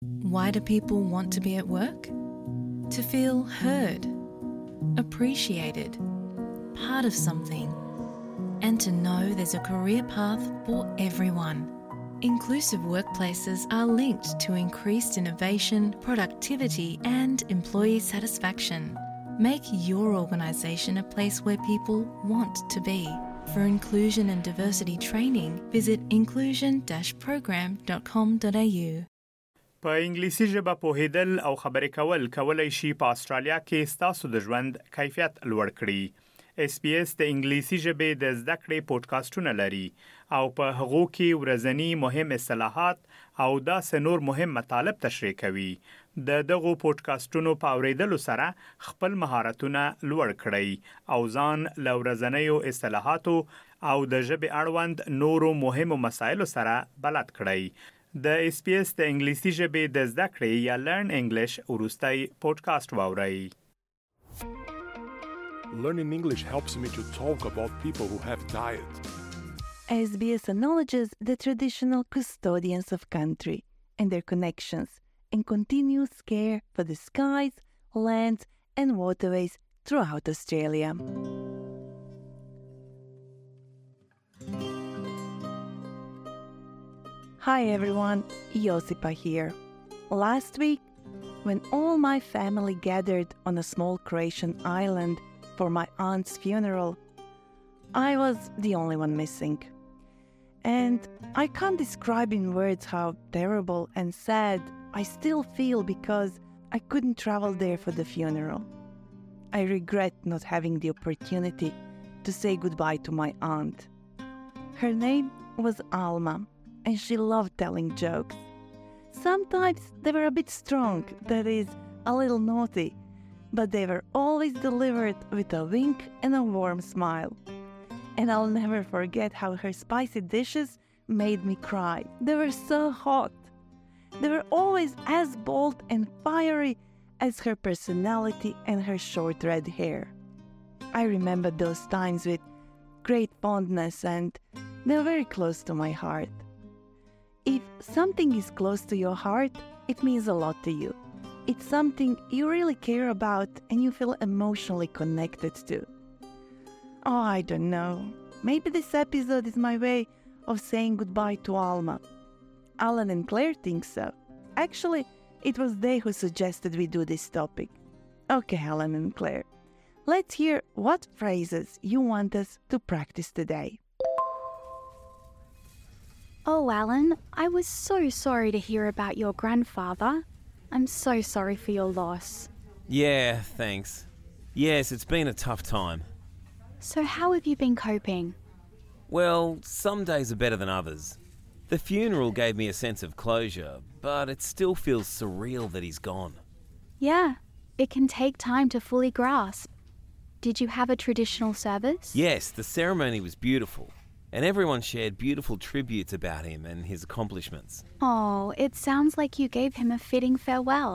Why do people want to be at work? To feel heard, appreciated, part of something, and to know there's a career path for everyone. Inclusive workplaces are linked to increased innovation, productivity, and employee satisfaction. Make your organisation a place where people want to be. For inclusion and diversity training, visit inclusion-program.com.au. په انګلیسي ژبه پوهیدل او خبرې کولای شي په استرالیا کې ستاسو د ژوند کیفیت لوړ کړي. SBS د انګلیسي ژبې د زده کړې پودکاسټونه لري او په هغو کې ورځنی مهم اصطلاحات او داسې نور مهم مطالب تشریح کوي. دغه پودکاسټونو په اوریدلو سره خپل مهارتونه لوړ کړئ او ځان له ورځنیو اصطلاحاتو او د ژبې اړوند نورو مهمو مسایلو سره بلد کړئ. د SBS د انګلیسي ژبې د زده کړې یا Learn English وروستي پودکاسټ واورئ. Learning English helps me to talk about people who have died. SBS acknowledges the traditional custodians of country and their connections and continuous care for the skies, lands and waterways throughout Australia. Hi everyone, Josipa here. Last week, when all my family gathered on a small Croatian island for my aunt's funeral, I was the only one missing. And I can't describe in words how terrible and sad I still feel because I couldn't travel there for the funeral. I regret not having the opportunity to say goodbye to my aunt. Her name was Alma, and she loved telling jokes. Sometimes they were a bit strong, that is, a little naughty, but they were always delivered with a wink and a warm smile. And I'll never forget how her spicy dishes made me cry. They were so hot. They were always as bold and fiery as her personality and her short red hair. I remember those times with great fondness, and they're very close to my heart. If something is close to your heart, it means a lot to you. It's something you really care about and you feel emotionally connected to. Oh, I don't know. Maybe this episode is my way of saying goodbye to Alma. Alan and Claire think so. Actually, it was they who suggested we do this topic. Okay, Alan and Claire, let's hear what phrases you want us to practice today. Oh, Alan, I was so sorry to hear about your grandfather. I'm so sorry for your loss. Yeah, thanks. Yes, it's been a tough time. So how have you been coping? Well, some days are better than others. The funeral gave me a sense of closure, but it still feels surreal that he's gone. Yeah, it can take time to fully grasp. Did you have a traditional service? Yes, the ceremony was beautiful, and everyone shared beautiful tributes about him and his accomplishments. Oh, it sounds like you gave him a fitting farewell.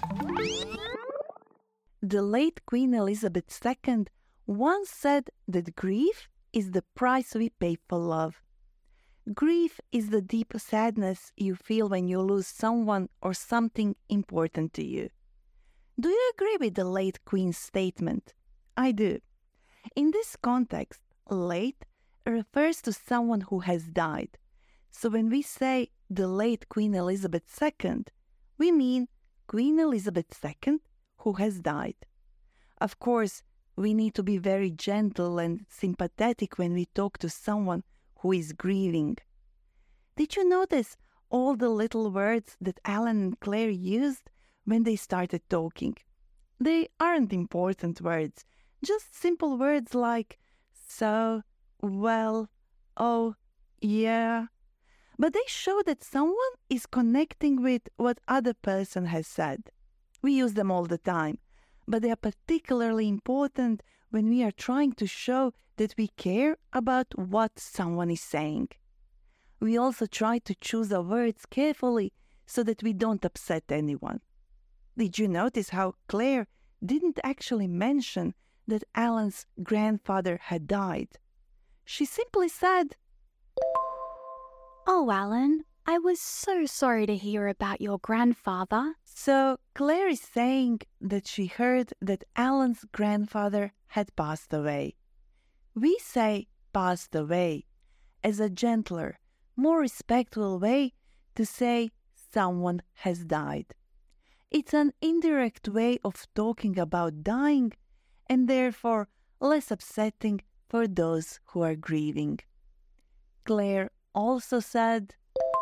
The late Queen Elizabeth II once said that grief is the price we pay for love. Grief is the deep sadness you feel when you lose someone or something important to you. Do you agree with the late Queen's statement? I do. In this context, late refers to someone who has died. So when we say the late Queen Elizabeth II, we mean Queen Elizabeth II who has died. Of course, we need to be very gentle and sympathetic when we talk to someone who is grieving. Did you notice all the little words that Alan and Claire used when they started talking? They aren't important words, just simple words like so, well, oh, yeah. But they show that someone is connecting with what other person has said. We use them all the time, but they are particularly important when we are trying to show that we care about what someone is saying. We also try to choose our words carefully so that we don't upset anyone. Did you notice how Claire didn't actually mention that Alan's grandfather had died? She simply said, Oh, Alan, I was so sorry to hear about your grandfather. So Claire is saying that she heard that Alan's grandfather had passed away. We say passed away as a gentler, more respectful way to say someone has died. It's an indirect way of talking about dying and therefore less upsetting for those who are grieving. Claire also said,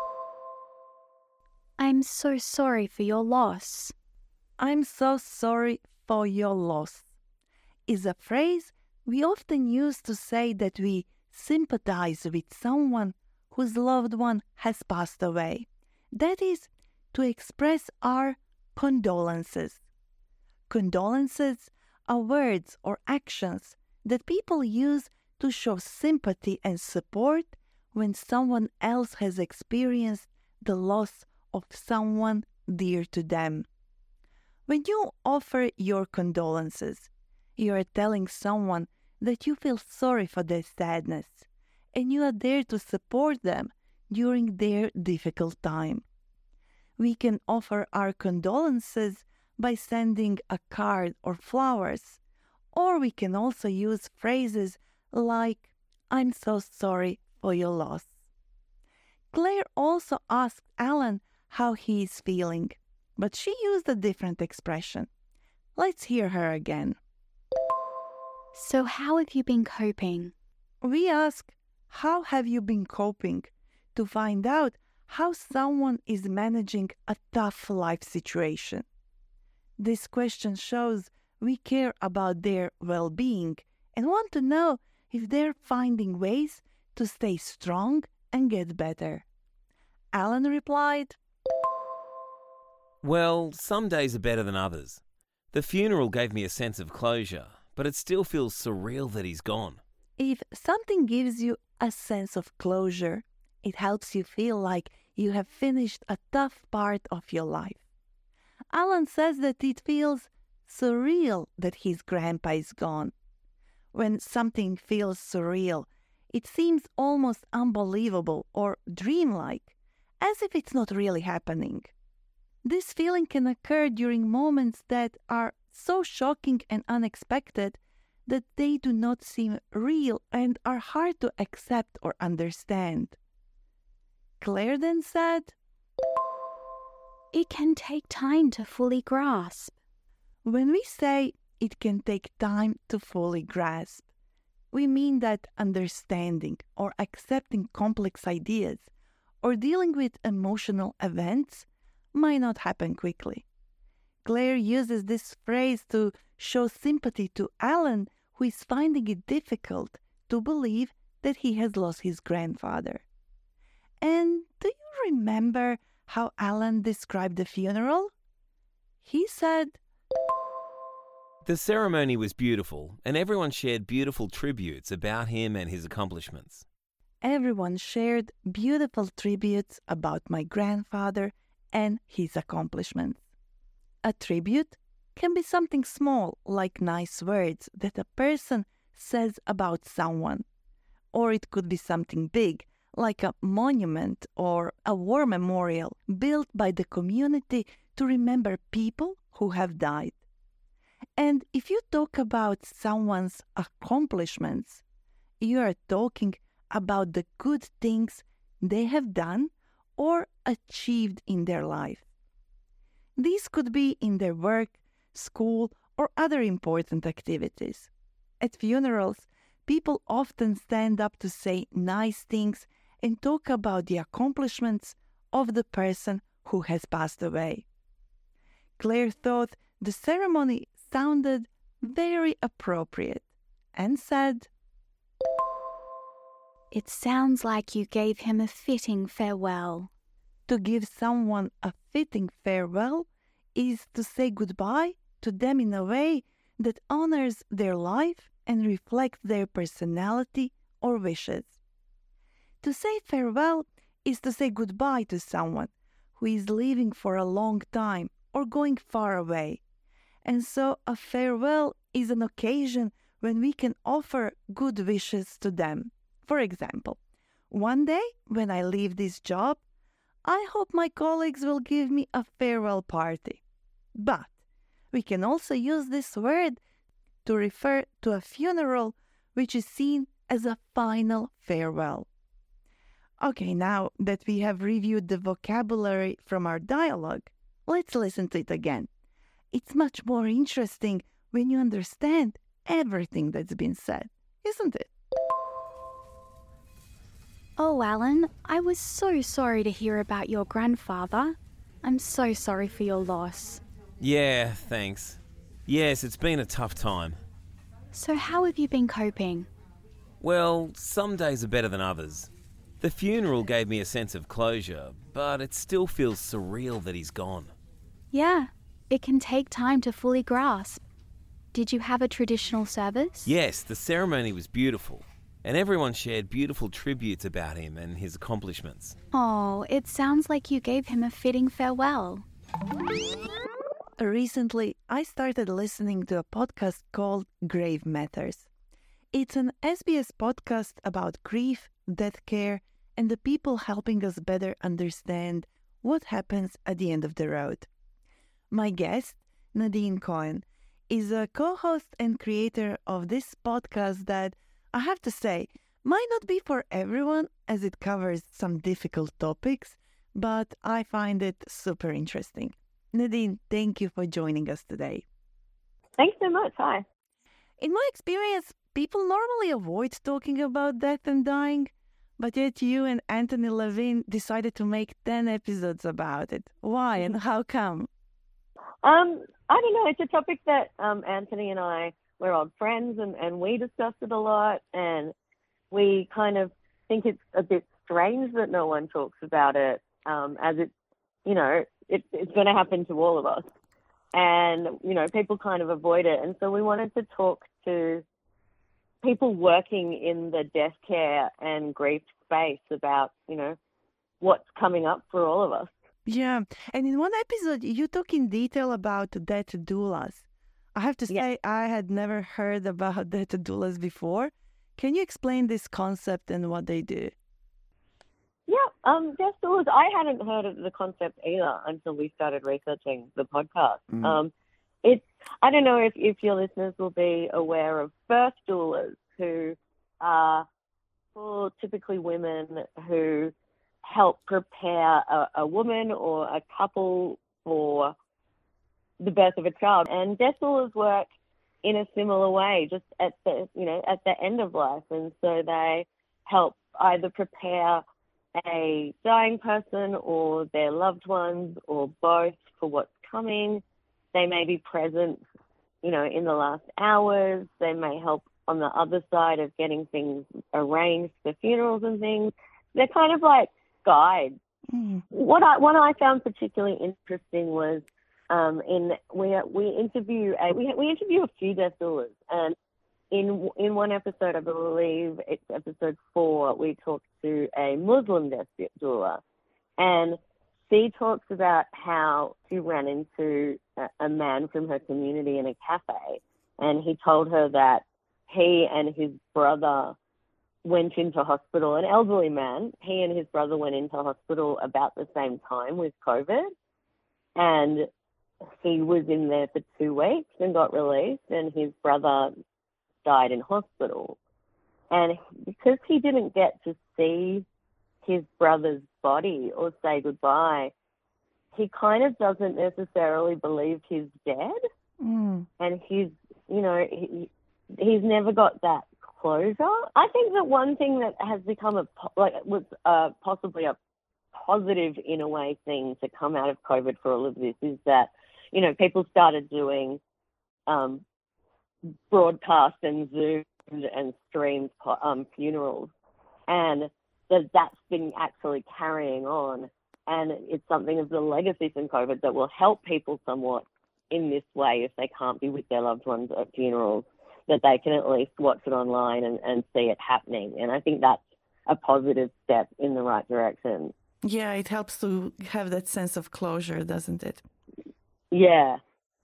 I'm so sorry for your loss. I'm so sorry for your loss is a phrase we often use to say that we sympathize with someone whose loved one has passed away. That is, to express our condolences. Condolences are words or actions that people use to show sympathy and support when someone else has experienced the loss of someone dear to them. When you offer your condolences, you are telling someone that you feel sorry for their sadness and you are there to support them during their difficult time. We can offer our condolences by sending a card or flowers, or we can also use phrases like, I'm so sorry for your loss. Claire also asked Alan how he is feeling, but she used a different expression. Let's hear her again. So how have you been coping? We ask, how have you been coping, to find out how someone is managing a tough life situation. This question shows we care about their well-being and want to know if they're finding ways to stay strong and get better. Alan replied, Well, some days are better than others. The funeral gave me a sense of closure, but it still feels surreal that he's gone. If something gives you a sense of closure, it helps you feel like you have finished a tough part of your life. Alan says that it feels surreal that his grandpa is gone. When something feels surreal, it seems almost unbelievable or dreamlike, as if it's not really happening. This feeling can occur during moments that are so shocking and unexpected that they do not seem real and are hard to accept or understand. Claire then said, It can take time to fully grasp. When we say it can take time to fully grasp, we mean that understanding or accepting complex ideas or dealing with emotional events might not happen quickly. Claire uses this phrase to show sympathy to Alan, who is finding it difficult to believe that he has lost his grandfather. And do you remember how Alan described the funeral? He said, The ceremony was beautiful, and everyone shared beautiful tributes about him and his accomplishments. Everyone shared beautiful tributes about my grandfather and his accomplishments. A tribute can be something small, like nice words that a person says about someone. Or it could be something big, like a monument or a war memorial built by the community to remember people who have died. And if you talk about someone's accomplishments, you are talking about the good things they have done or achieved in their life. These could be in their work, school, or other important activities. At funerals, people often stand up to say nice things and talk about the accomplishments of the person who has passed away. Claire thought the ceremony sounded very appropriate and said, It sounds like you gave him a fitting farewell. To give someone a fitting farewell is to say goodbye to them in a way that honors their life and reflects their personality or wishes. To say farewell is to say goodbye to someone who is leaving for a long time or going far away. And so a farewell is an occasion when we can offer good wishes to them. For example, one day when I leave this job, I hope my colleagues will give me a farewell party. But we can also use this word to refer to a funeral which is seen as a final farewell. Okay, now that we have reviewed the vocabulary from our dialogue, let's listen to it again. It's much more interesting when you understand everything that's been said, isn't it? Oh, Alan, I was so sorry to hear about your grandfather. I'm so sorry for your loss. Yeah, thanks. Yes, it's been a tough time. So how have you been coping? Well, some days are better than others. The funeral gave me a sense of closure, but it still feels surreal that he's gone. Yeah, it can take time to fully grasp. Did you have a traditional service? Yes, the ceremony was beautiful, and everyone shared beautiful tributes about him and his accomplishments. Oh, it sounds like you gave him a fitting farewell. Recently, I started listening to a podcast called Grave Matters. It's an SBS podcast about grief, death care, and the people helping us better understand what happens at the end of the road. My guest, Nadine Cohen, is a co-host and creator of this podcast that, I have to say, might not be for everyone as it covers some difficult topics, but I find it super interesting. Nadine, thank you for joining us today. Thanks so much. Hi. In my experience, people normally avoid talking about death and dying, but yet you and Anthony Levine decided to make 10 episodes about it. Why and how come? I don't know. It's a topic that Anthony and I, we're old friends, and we discuss it a lot, and we kind of think it's a bit strange that no one talks about it, as it's, you know, it's going to happen to all of us. And, you know, people kind of avoid it. And so we wanted to talk to people working in the death care and grief space about, you know, what's coming up for all of us. Yeah. And in one episode, you talk in detail about death doulas. I have to say, I had never heard about death doulas before. Can you explain this concept and what they do? Yeah, death doulas, I hadn't heard of the concept either until we started researching the podcast. I don't know if your listeners will be aware of birth doulas, who are typically women who help prepare a woman or a couple for the birth of a child. And death doulas work in a similar way, just at the end of life. And so they help either prepare a dying person or their loved ones or both for what's coming. They may be present, you know, in the last hours. They may help on the other side of getting things arranged for funerals and things. They're kind of like guides. What I found particularly interesting was we interview a few death doulas, and in one episode, I believe it's episode 4, we talked to a Muslim death doula, and she talks about how she ran into a man from her community in a cafe, and he told her that he and his brother went into hospital, an elderly man. He and his brother went into hospital about the same time with COVID, and he was in there for 2 weeks and got released, and his brother died in hospital. And because he didn't get to see his brother's body or say goodbye, he kind of doesn't necessarily believe he's dead. And he's never got that closure. I think that one thing that has become possibly a positive in a way thing to come out of COVID for all of this is that, you know, people started doing broadcast and Zoom and streamed funerals, and that's been actually carrying on, and it's something of the legacy from COVID that will help people somewhat in this way if they can't be with their loved ones at funerals, that they can at least watch it online and see it happening. And I think that's a positive step in the right direction. Yeah, it helps to have that sense of closure, doesn't it? Yeah.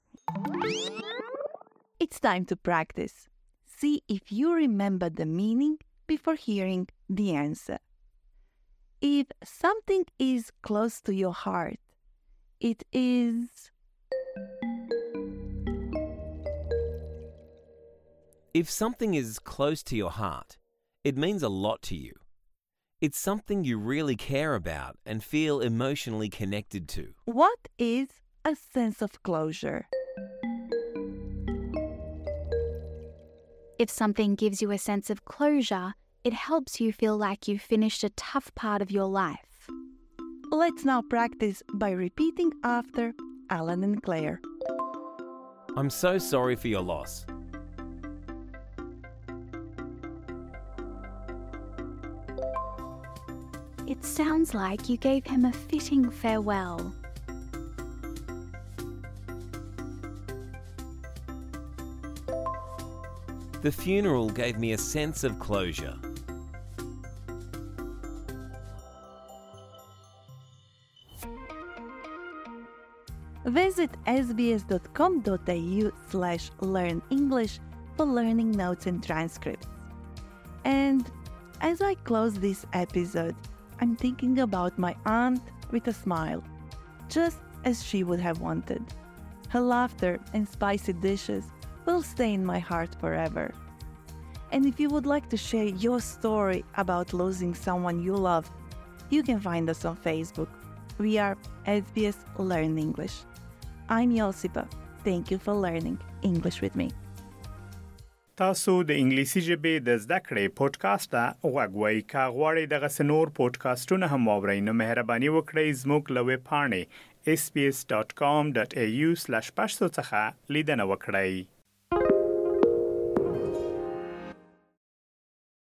It's time to practice. See if you remember the meaning before hearing the answer. If something is close to your heart, it is... If something is close to your heart, it means a lot to you. It's something you really care about and feel emotionally connected to. What is a sense of closure? If something gives you a sense of closure, it helps you feel like you've finished a tough part of your life. Let's now practice by repeating after Alan and Claire. I'm so sorry for your loss. It sounds like you gave him a fitting farewell. The funeral gave me a sense of closure. Visit sbs.com.au/learnenglish for learning notes and transcripts. And as I close this episode, I'm thinking about my aunt with a smile, just as she would have wanted. Her laughter and spicy dishes will stay in my heart forever. And if you would like to share your story about losing someone you love, you can find us on Facebook. We are SBS Learn English. I'm Josipa. Thank you for learning English with me. تاسو د انګلیسي ژبې د زده کړې پودکاسټ ته غوږ کا غواړئ دغه سنور پودکاسټونه هم واورئ نو مهرباني وکړئ زموږ له ویب پاڼې sbs.com.au/pashto څخه لیدنه وکړئ